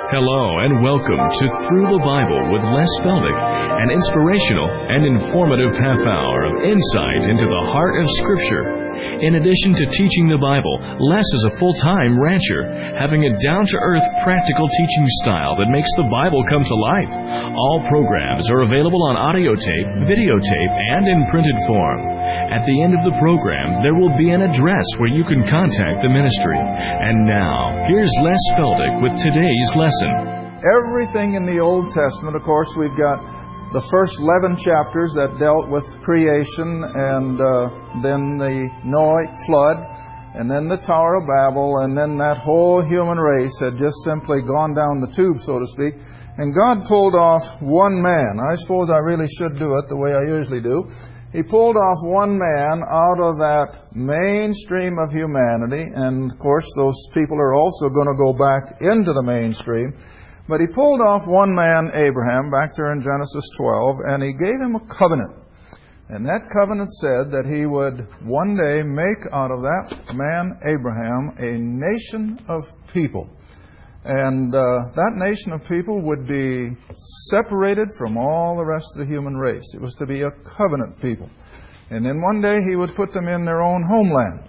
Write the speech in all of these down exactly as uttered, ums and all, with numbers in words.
Hello and welcome to Through the Bible with Les Feldick, an inspirational and informative half hour of insight into the heart of Scripture. In addition to teaching the Bible, Les is a full-time rancher, having a down-to-earth, practical teaching style that makes the Bible come to life. All programs are available on audio tape, videotape, and in printed form. At the end of the program, there will be an address where you can contact the ministry. And now, here's Les Feldick with today's lesson. Everything in the Old Testament, of course, we've got the first eleven chapters that dealt with creation, and uh, then the Noahic flood, and then the Tower of Babel, and then that whole human race had just simply gone down the tube, so to speak. And God pulled off one man. I suppose I really should do it the way I usually do. He pulled off one man out of that mainstream of humanity, and of course those people are also going to go back into the mainstream. But he pulled off one man, Abraham, back there in Genesis twelve, and he gave him a covenant. And that covenant said that he would one day make out of that man, Abraham, a nation of people. And uh, that nation of people would be separated from all the rest of the human race. It was to be a covenant people. And then one day he would put them in their own homeland.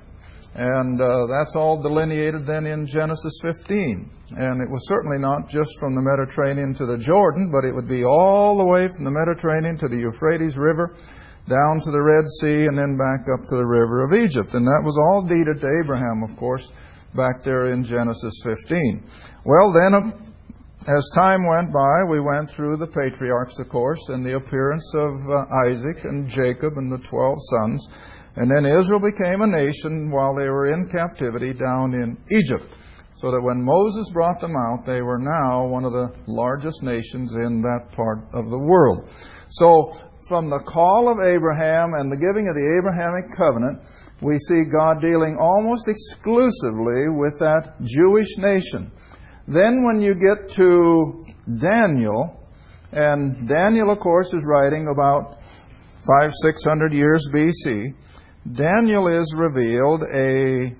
And uh, that's all delineated then in Genesis fifteen. And it was certainly not just from the Mediterranean to the Jordan, but it would be all the way from the Mediterranean to the Euphrates River, down to the Red Sea, and then back up to the river of Egypt. And that was all deeded to Abraham, of course, back there in Genesis fifteen. Well, then, as time went by, we went through the patriarchs, of course, and the appearance of uh, Isaac and Jacob and the twelve sons. And then Israel became a nation while they were in captivity down in Egypt. So that when Moses brought them out, they were now one of the largest nations in that part of the world. So from the call of Abraham and the giving of the Abrahamic covenant, we see God dealing almost exclusively with that Jewish nation. Then when you get to Daniel, and Daniel, of course, is writing about five, six hundred years B C, Daniel is revealed a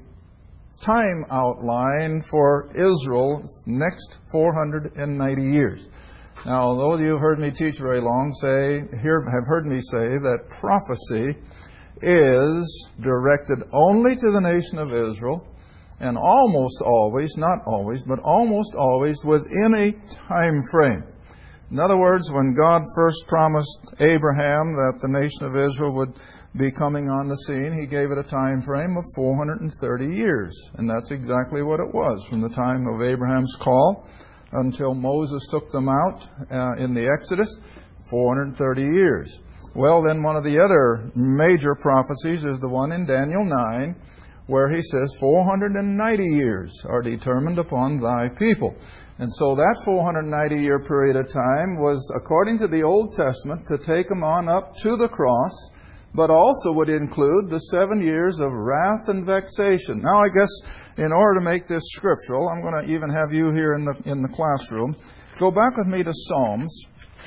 time outline for Israel's next four hundred ninety years. Now, those of you who have heard me teach very long say, here have heard me say that prophecy is directed only to the nation of Israel, and almost always, not always, but almost always within a time frame. In other words, when God first promised Abraham that the nation of Israel would be coming on the scene, He gave it a time frame of four hundred thirty years. And that's exactly what it was, from the time of Abraham's call until Moses took them out uh, in the Exodus, four hundred thirty years. Well, then one of the other major prophecies is the one in Daniel nine, where he says, four hundred ninety years are determined upon thy people. And so that four hundred ninety year period of time was, according to the Old Testament, to take them on up to the cross, but also would include the seven years of wrath and vexation. Now, I guess in order to make this scriptural, I'm going to even have you here in the in the classroom. Go back with me to Psalms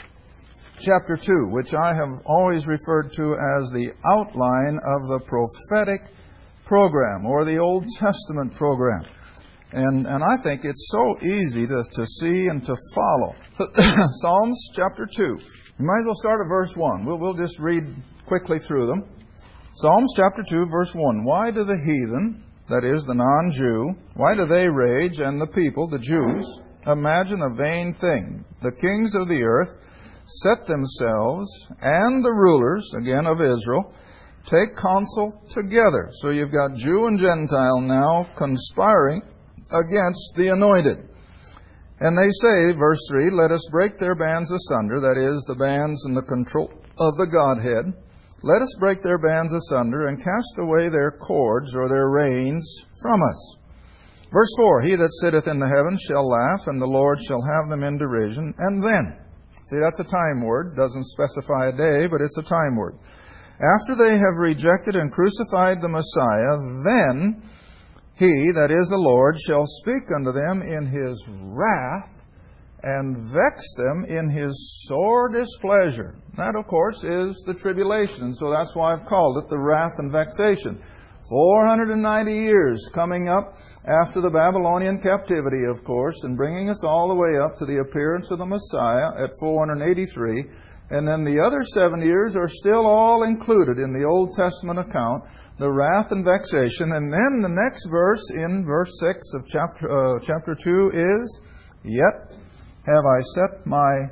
chapter two, which I have always referred to as the outline of the prophetic program, or the Old Testament program. And and I think it's so easy to, to see and to follow. Psalms chapter two. You might as well start at verse one. We'll, we'll just read quickly through them. Psalms chapter two, verse one. Why do the heathen, that is, the non-Jew, why do they rage, and the people, the Jews, imagine a vain thing? The kings of the earth set themselves, and the rulers, again of Israel, take counsel together. So you've got Jew and Gentile now conspiring against the anointed. And they say, verse three, let us break their bands asunder, that is, the bands and the control of the Godhead. Let us break their bands asunder and cast away their cords or their reins from us. Verse four, he that sitteth in the heavens shall laugh, and the Lord shall have them in derision. And then, see, that's a time word. Doesn't specify a day, but it's a time word. After they have rejected and crucified the Messiah, then He, that is the Lord, shall speak unto them in His wrath and vex them in His sore displeasure. That, of course, is the tribulation. And so that's why I've called it the wrath and vexation. four hundred ninety years coming up after the Babylonian captivity, of course, and bringing us all the way up to the appearance of the Messiah at four hundred eighty-three. And then the other seven years are still all included in the Old Testament account, the wrath and vexation. And then the next verse in verse six of chapter, uh, chapter two is, "Yet have I set my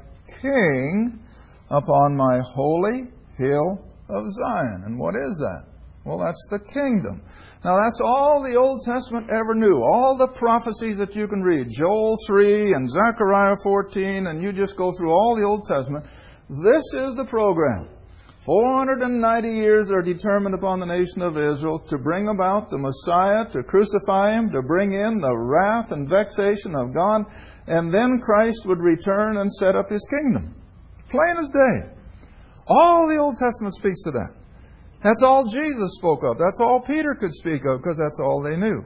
King upon my holy hill of Zion." And what is that? Well, that's the kingdom. Now, that's all the Old Testament ever knew. All the prophecies that you can read, Joel three and Zechariah fourteen, and you just go through all the Old Testament. This is the program. four hundred ninety years are determined upon the nation of Israel to bring about the Messiah, to crucify Him, to bring in the wrath and vexation of God, and then Christ would return and set up His kingdom. Plain as day. All the Old Testament speaks to that. That's all Jesus spoke of. That's all Peter could speak of, because that's all they knew.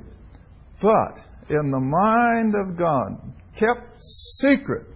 But in the mind of God, kept secret,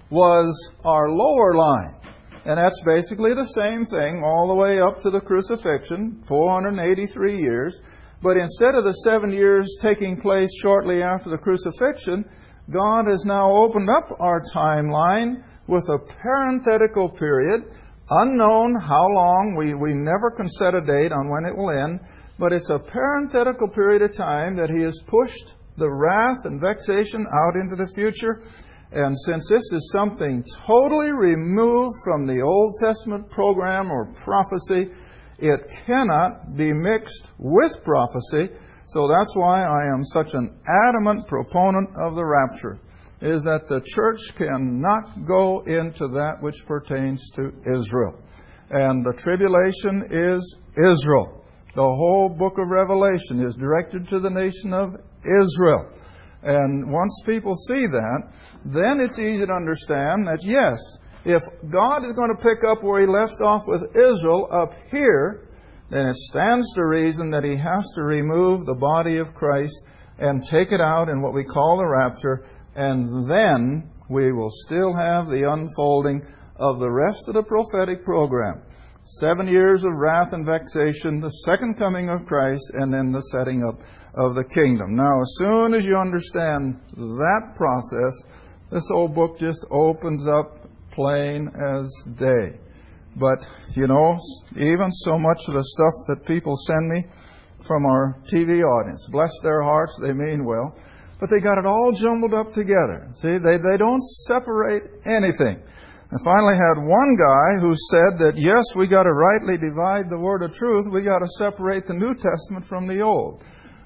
was our lower line. And that's basically the same thing all the way up to the crucifixion, four hundred eighty-three years. But instead of the seven years taking place shortly after the crucifixion, God has now opened up our timeline with a parenthetical period, unknown how long. We, we never can set a date on when it will end, but it's a parenthetical period of time that He has pushed the wrath and vexation out into the future. And since this is something totally removed from the Old Testament program or prophecy, it cannot be mixed with prophecy. So that's why I am such an adamant proponent of the rapture, is that the church cannot go into that which pertains to Israel. And the tribulation is Israel. The whole book of Revelation is directed to the nation of Israel. And once people see that, then it's easy to understand that, yes, if God is going to pick up where He left off with Israel up here, then it stands to reason that He has to remove the body of Christ and take it out in what we call the rapture, and then we will still have the unfolding of the rest of the prophetic program. Seven years of wrath and vexation, the second coming of Christ, and then the setting up of the kingdom. Now, as soon as you understand that process, this old book just opens up plain as day. But, you know, even so much of the stuff that people send me from our T V audience, bless their hearts, they mean well, but they got it all jumbled up together. See, they, they don't separate anything. I finally had one guy who said that, yes, we got to rightly divide the word of truth. We got to separate the New Testament from the Old.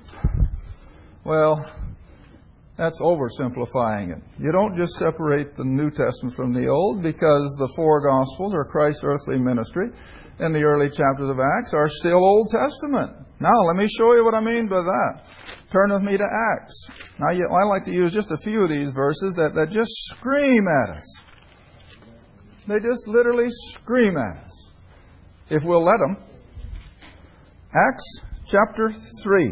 Well, that's oversimplifying it. You don't just separate the New Testament from the Old, because the four Gospels, or Christ's earthly ministry, and the early chapters of Acts are still Old Testament. Now, let me show you what I mean by that. Turn with me to Acts. Now, I like to use just a few of these verses that, that just scream at us. They just literally scream at us, if we'll let them. Acts chapter three.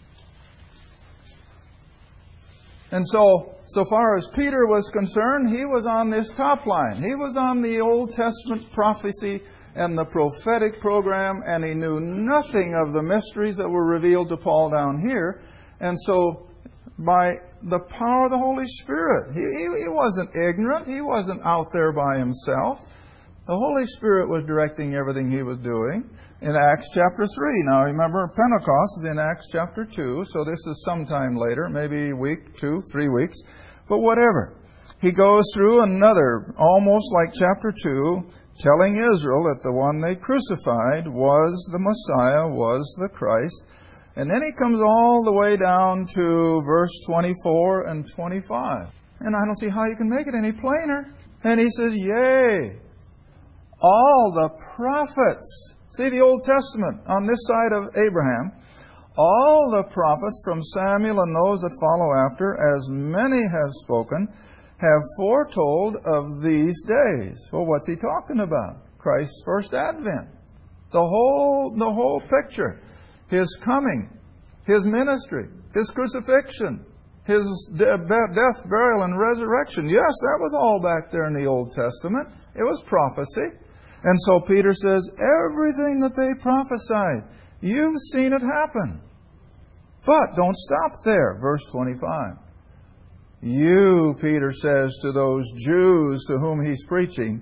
And so, so far as Peter was concerned, he was on this top line. He was on the Old Testament prophecy and the prophetic program, and he knew nothing of the mysteries that were revealed to Paul down here. And so, by the power of the Holy Spirit, he, he, he wasn't ignorant. He wasn't out there by himself. The Holy Spirit was directing everything he was doing in Acts chapter three. Now remember, Pentecost is in Acts chapter two, so this is sometime later, maybe a week, two, three weeks, but whatever. He goes through another, almost like chapter two, telling Israel that the one they crucified was the Messiah, was the Christ. And then he comes all the way down to verse twenty-four and twenty-five. And I don't see how you can make it any plainer. And he says, yea, all the prophets. See the Old Testament on this side of Abraham. All the prophets from Samuel and those that follow after, as many have spoken, have foretold of these days. Well, what's he talking about? Christ's first advent. The whole, the whole picture. His coming, His ministry, His crucifixion, His de- death, burial, and resurrection. Yes, that was all back there in the Old Testament. It was prophecy. And so Peter says, everything that they prophesied You've seen it happen. But don't stop there. Verse twenty-five. You, Peter says to those Jews to whom he's preaching,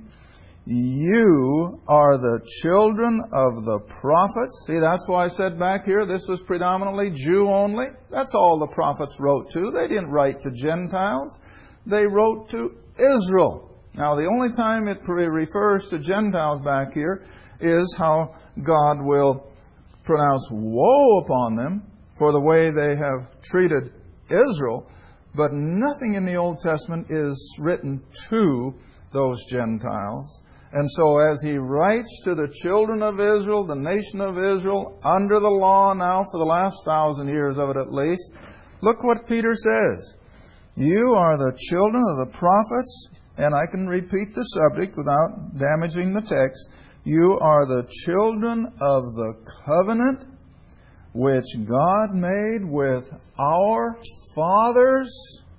you are the children of the prophets. See, that's why I said back here this was predominantly Jew only. That's all the prophets wrote to. They didn't write to Gentiles. They wrote to Israel. Now, the only time it refers to Gentiles back here is how God will pronounce woe upon them for the way they have treated Israel. But nothing in the Old Testament is written to those Gentiles. And so as he writes to the children of Israel, the nation of Israel, under the law now for the last thousand years of it at least, look what Peter says. You are the children of the prophets, and I can repeat the subject without damaging the text. You are the children of the covenant which God made with our fathers.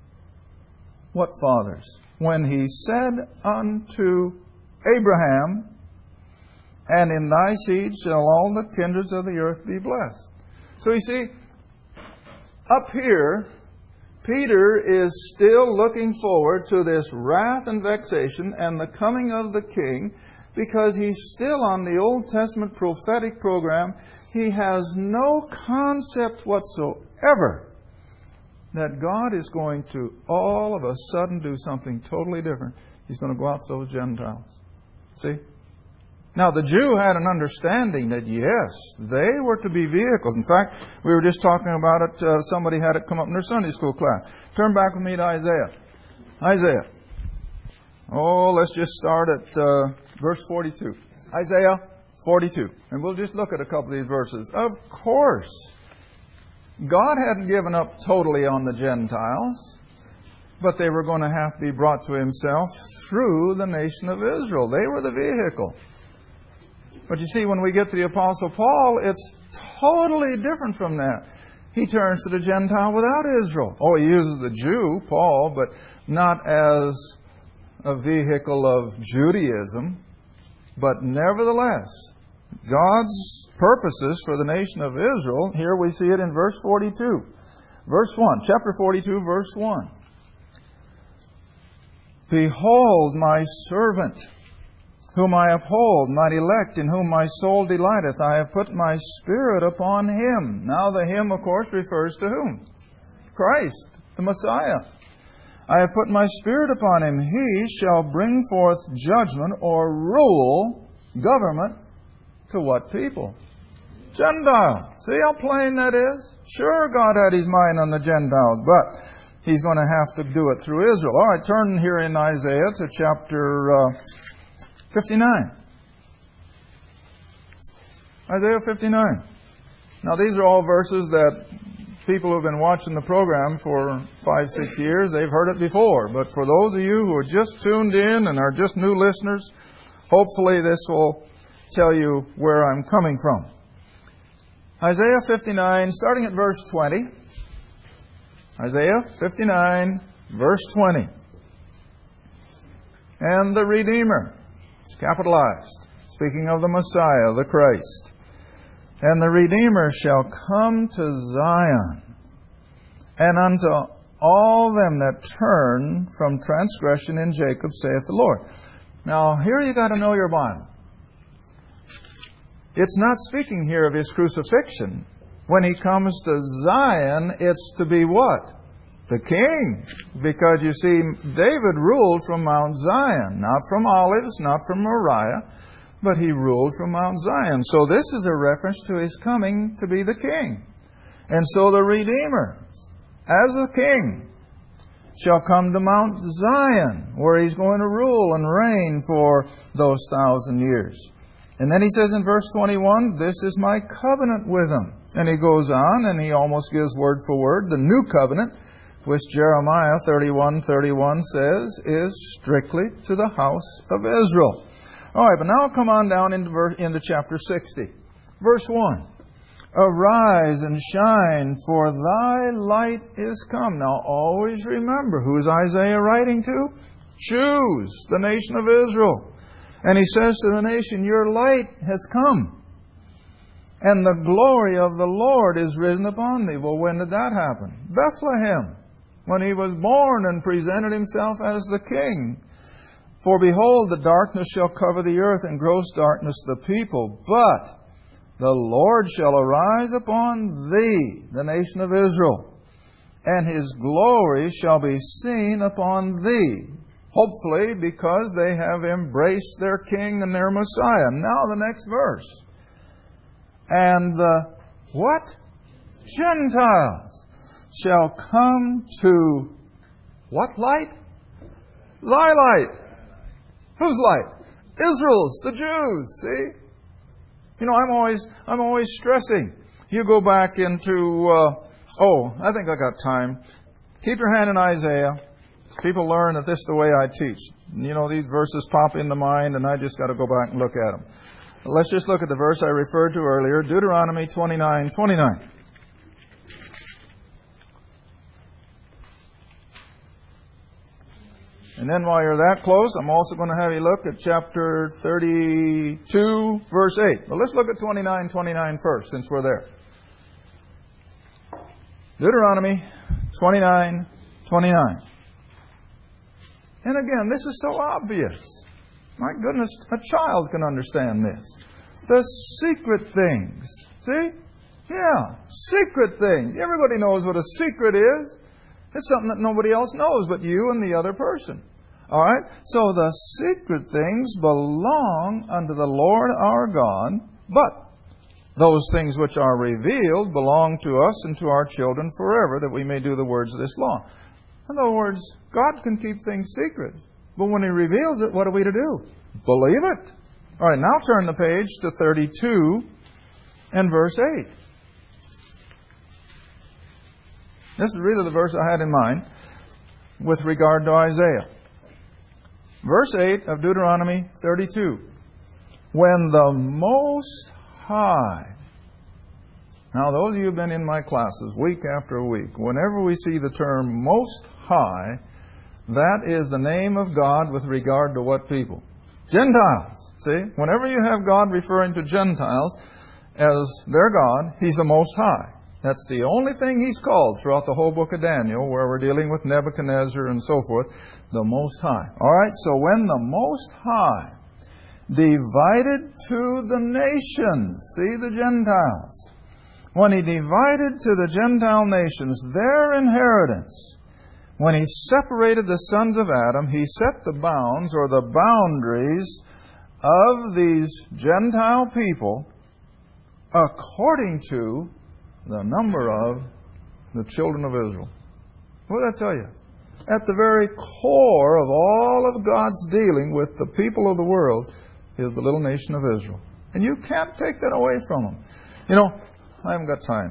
What fathers? When He said unto Abraham, and in thy seed shall all the kindreds of the earth be blessed. So you see, up here, Peter is still looking forward to this wrath and vexation and the coming of the King, because he's still on the Old Testament prophetic program. He has no concept whatsoever that God is going to all of a sudden do something totally different. He's going to go out to those Gentiles. See? Now, the Jew had an understanding that, yes, they were to be vehicles. In fact, we were just talking about it. Uh, somebody had it come up in their Sunday school class. Turn back with me to Isaiah. Isaiah. Oh, let's just start at uh, verse forty-two. Isaiah forty-two. And we'll just look at a couple of these verses. Of course, God hadn't given up totally on the Gentiles, but they were going to have to be brought to Himself through the nation of Israel. They were the vehicle. But you see, when we get to the Apostle Paul, it's totally different from that. He turns to the Gentile without Israel. Oh, he uses the Jew, Paul, but not as a vehicle of Judaism. But nevertheless, God's purposes for the nation of Israel, here we see it in verse forty-two. Verse one, chapter forty-two, verse one. Behold my servant, whom I uphold, mine elect, in whom my soul delighteth. I have put my spirit upon him. Now the him, of course, refers to whom? Christ, the Messiah. I have put my spirit upon him. He shall bring forth judgment or rule, government, to what people? Gentiles. See how plain that is? Sure, God had His mind on the Gentiles, but He's going to have to do it through Israel. All right, turn here in Isaiah to chapter uh, fifty-nine. Isaiah fifty-nine. Now, these are all verses that people who have been watching the program for five, six years, they've heard it before. But for those of you who are just tuned in and are just new listeners, hopefully this will tell you where I'm coming from. Isaiah fifty-nine, starting at verse twenty. Isaiah fifty-nine, verse twenty. And the Redeemer, it's capitalized, speaking of the Messiah, the Christ. And the Redeemer shall come to Zion, and unto all them that turn from transgression in Jacob, saith the Lord. Now, here you got to know your Bible. It's not speaking here of His crucifixion. When He comes to Zion, it's to be what? The King. Because you see, David ruled from Mount Zion, not from Olives, not from Moriah, but he ruled from Mount Zion. So this is a reference to His coming to be the King. And so the Redeemer, as a King, shall come to Mount Zion, where He's going to rule and reign for those thousand years. And then He says in verse twenty-one, this is my covenant with them. And He goes on and He almost gives word for word, the new covenant, which Jeremiah thirty-one thirty-one says is strictly to the house of Israel. All right, but now I'll come on down into, verse, into chapter sixty. Verse one. Arise and shine, for thy light is come. Now always remember, who is Isaiah writing to? Jews, the nation of Israel. And he says to the nation, your light has come. And the glory of the Lord is risen upon thee. Well, when did that happen? Bethlehem, when He was born and presented Himself as the King. For behold, the darkness shall cover the earth, and gross darkness the people. But the Lord shall arise upon thee, the nation of Israel, and His glory shall be seen upon thee. Hopefully, because they have embraced their King and their Messiah. Now the next verse. And the what? Gentiles shall come to what light? Thy light. Whose light? Israel's, the Jews, see? You know, I'm always I'm always stressing. You go back into, uh, oh, I think I got time. Keep your hand in Isaiah. People learn that this is the way I teach. You know, these verses pop into mind, and I just got to go back and look at them. Let's just look at the verse I referred to earlier, Deuteronomy twenty-nine twenty-nine. And then while you're that close, I'm also going to have you look at chapter thirty-two, verse eight. But let's look at twenty-nine twenty-nine first, since we're there. Deuteronomy twenty-nine twenty-nine. And again, this is so obvious. My goodness, a child can understand this. The secret things. See? Yeah, secret things. Everybody knows what a secret is. It's something that nobody else knows but you and the other person. All right? So the secret things belong unto the Lord our God, but those things which are revealed belong to us and to our children forever, that we may do the words of this law. In other words, God can keep things secret. But when He reveals it, what are we to do? Believe it. All right, now turn the page to thirty-two and verse eight. This is really the verse I had in mind with regard to Isaiah. Verse eight of Deuteronomy thirty-two. When the Most High. Now, those of you who have been in my classes week after week, whenever we see the term Most High, that is the name of God with regard to what people? Gentiles. See? Whenever you have God referring to Gentiles as their God, He's the Most High. That's the only thing He's called throughout the whole book of Daniel, where we're dealing with Nebuchadnezzar and so forth. The Most High. All right, so when the Most High divided to the nations, see the Gentiles, when He divided to the Gentile nations their inheritance, when He separated the sons of Adam, He set the bounds or the boundaries of these Gentile people according to the number of the children of Israel. What did I tell you? At the very core of all of God's dealing with the people of the world is the little nation of Israel. And you can't take that away from them. You know, I haven't got time.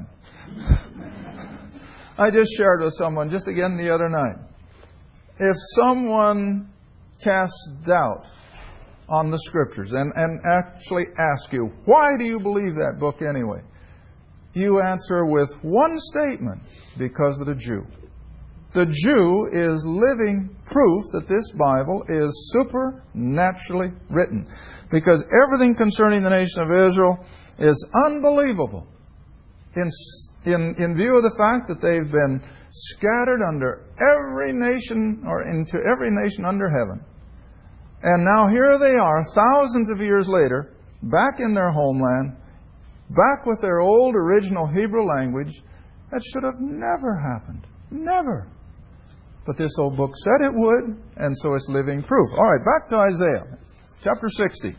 I just shared with someone just again the other night. If someone casts doubt on the Scriptures and, and actually asks you, why do you believe that book anyway? You answer with one statement, because of the Jew. The Jew is living proof that this Bible is supernaturally written. Because everything concerning the nation of Israel is unbelievable. In, in, in view of the fact that they've been scattered under every nation, or into every nation under heaven. And now here they are, thousands of years later, back in their homeland, back with their old original Hebrew language. That should have never happened. Never. But this old book said it would, and so it's living proof. All right, back to Isaiah, chapter sixty.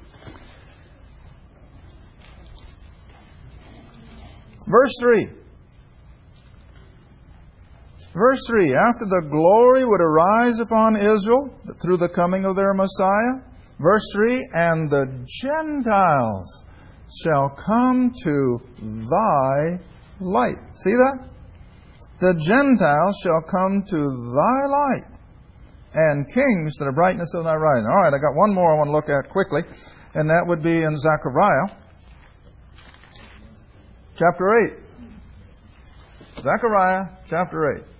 Verse three. Verse three. After the glory would arise upon Israel through the coming of their Messiah. Verse three. And the Gentiles shall come to thy light. See that? The Gentiles shall come to thy light, and kings to the brightness of thy rising. All right, I got one more I want to look at quickly, and that would be in Zechariah, chapter eight. Zechariah, chapter eight.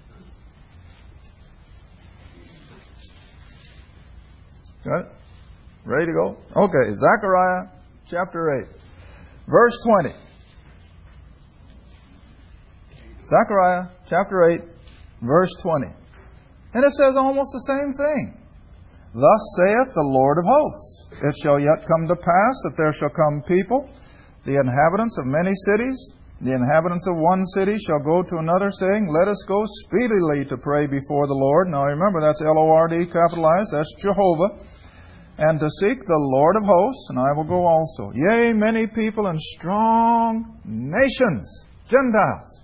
Got it? Ready to go? Okay, Zechariah chapter eight, verse twenty. Zechariah chapter eight, verse twenty. And it says almost the same thing. Thus saith the Lord of hosts, it shall yet come to pass that there shall come people, the inhabitants of many cities, the inhabitants of one city shall go to another, saying, Let us go speedily to pray before the Lord. Now remember, that's L O R D capitalized, that's Jehovah. And to seek the Lord of hosts, and I will go also. Yea, many people and strong nations, Gentiles,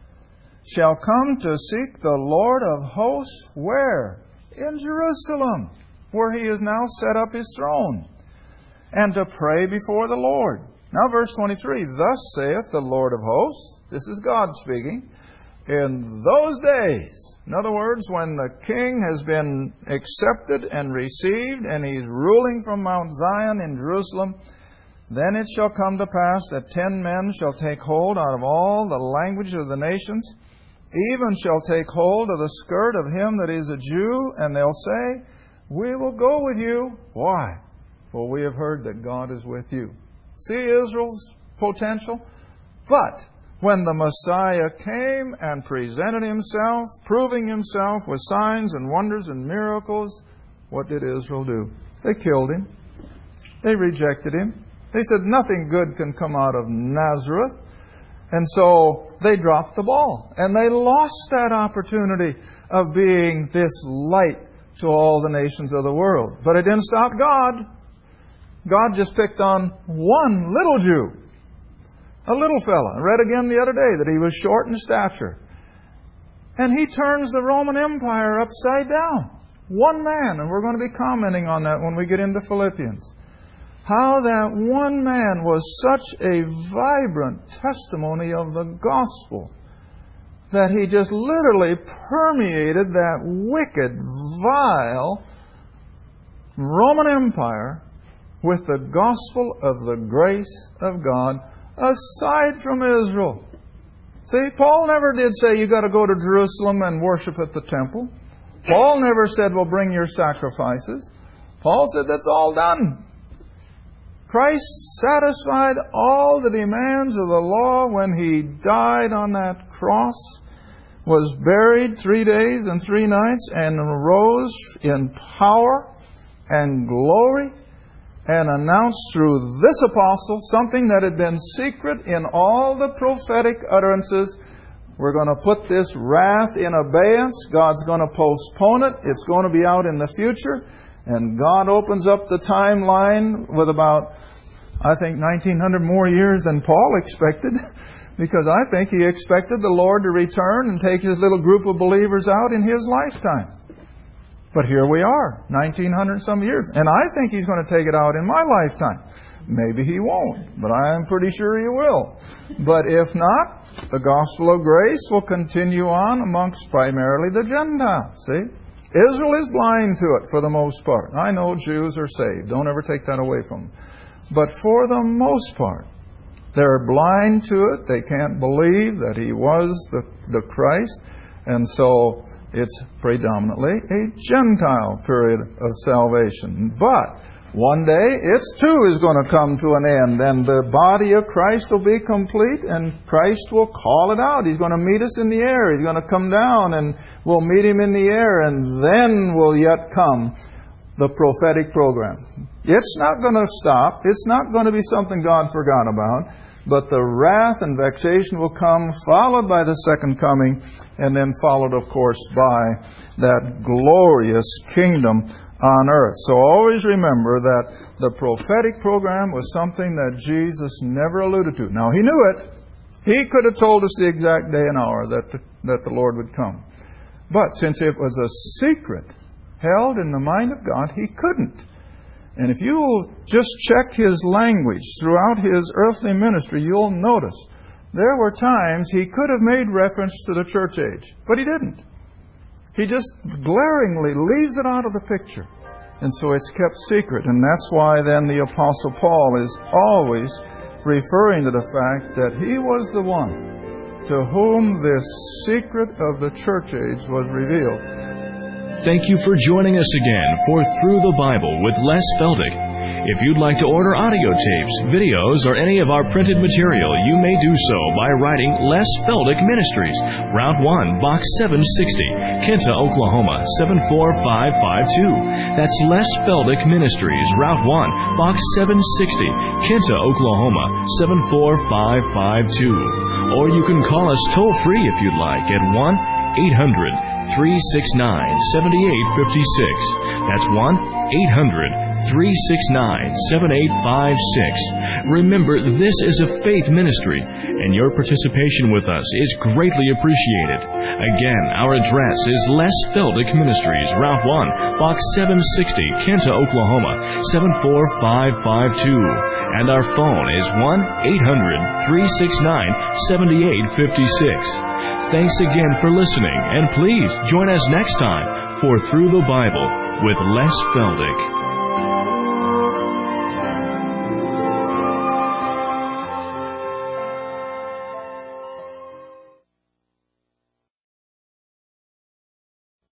shall come to seek the Lord of hosts. Where? In Jerusalem, where He has now set up His throne. And to pray before the Lord. Now verse twenty-three, Thus saith the Lord of hosts, this is God speaking, in those days, in other words, when the king has been accepted and received, and he's ruling from Mount Zion in Jerusalem, then it shall come to pass that ten men shall take hold out of all the language of the nations, even shall take hold of the skirt of him that is a Jew, and they'll say, We will go with you. Why? For we have heard that God is with you. See Israel's potential? But when the Messiah came and presented Himself, proving Himself with signs and wonders and miracles, what did Israel do? They killed Him. They rejected Him. They said nothing good can come out of Nazareth. And so they dropped the ball. And they lost that opportunity of being this light to all the nations of the world. But it didn't stop God. God just picked on one little Jew. A little fella. I read again the other day that he was short in stature. And He turns the Roman Empire upside down. One man. And we're going to be commenting on that when we get into Philippians. How that one man was such a vibrant testimony of the gospel that he just literally permeated that wicked, vile Roman Empire with the gospel of the grace of God aside from Israel. See, Paul never did say you got to go to Jerusalem and worship at the temple. Paul never said, well, bring your sacrifices. Paul said that's all done. Christ satisfied all the demands of the law when He died on that cross, was buried three days and three nights, and arose in power and glory, and announced through this apostle something that had been secret in all the prophetic utterances. We're going to put this wrath in abeyance. God's going to postpone it. It's going to be out in the future. And God opens up the timeline with about, I think, nineteen hundred more years than Paul expected. Because I think he expected the Lord to return and take His little group of believers out in His lifetime. But here we are, nineteen hundred some years. And I think He's going to take it out in my lifetime. Maybe He won't, but I'm pretty sure He will. But if not, the gospel of grace will continue on amongst primarily the Gentiles. See? Israel is blind to it for the most part. I know Jews are saved. Don't ever take that away from them. But for the most part, they're blind to it. They can't believe that He was the, the Christ. And so it's predominantly a Gentile period of salvation. But one day, its too is going to come to an end, and the body of Christ will be complete, and Christ will call it out. He's going to meet us in the air. He's going to come down, and we'll meet Him in the air, and then will yet come the prophetic program. It's not going to stop. It's not going to be something God forgot about. But the wrath and vexation will come, followed by the second coming, and then followed, of course, by that glorious kingdom on earth. So always remember that the prophetic program was something that Jesus never alluded to. Now, He knew it. He could have told us the exact day and hour that the, that the Lord would come. But since it was a secret held in the mind of God, He couldn't. And if you will just check His language throughout His earthly ministry, you'll notice there were times He could have made reference to the church age, but He didn't. He just glaringly leaves it out of the picture. And so it's kept secret. And that's why then the Apostle Paul is always referring to the fact that he was the one to whom this secret of the church age was revealed. Thank you for joining us again for Through the Bible with Les Feldick. If you'd like to order audio tapes, videos, or any of our printed material, you may do so by writing Les Feldick Ministries, Route one, Box seven sixty, Kinta, Oklahoma, seven four five five two. That's Les Feldick Ministries, Route one, Box seven sixty, Kinta, Oklahoma, seven four five five two. Or you can call us toll-free if you'd like at one eight hundred, three six nine, seven eight five six. That's one eight hundred, three six nine, seven eight five six. Remember, this is a faith ministry, and your participation with us is greatly appreciated. Again, our address is Les Feldick Ministries, Route one, Box seven sixty, Kinta, Oklahoma, seven four five five two. And our phone is one eight hundred, three six nine, seven eight five six. Thanks again for listening, and please join us next time for Through the Bible with Les Feldick.